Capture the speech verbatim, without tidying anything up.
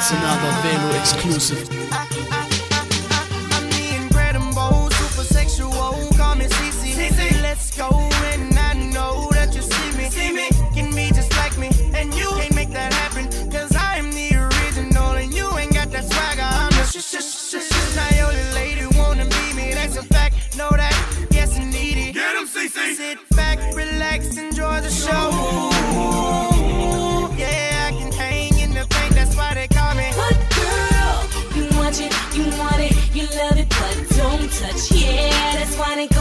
It's another Velo exclusive. I'm the incredible, super sexual, call me Cece. Let's go, and I know that you see me. See me, can be just like me, and you can't make that happen. Cause I am the original, and you ain't got that swagger. I'm the sh sh sh sh. Now your lady wanna be me, that's a fact. Know that, yes indeed. Get him, Cece. Sit back, relax, enjoy the show. Yeah, I can hang in the paint, that's why they call me. What girl? You want it, you want it, you love it, but don't touch. Yeah, that's why they